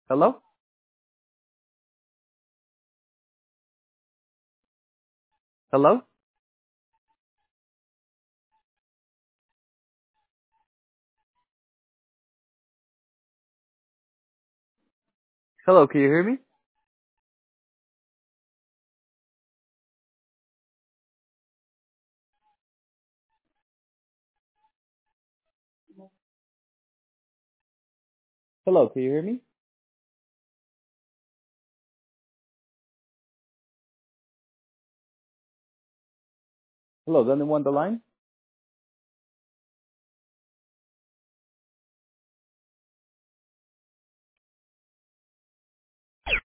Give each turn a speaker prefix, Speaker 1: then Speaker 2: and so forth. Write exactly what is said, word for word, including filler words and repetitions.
Speaker 1: Hello? Hello? Hello, can you hear me? Hello, can you hear me? Hello, is anyone on the line?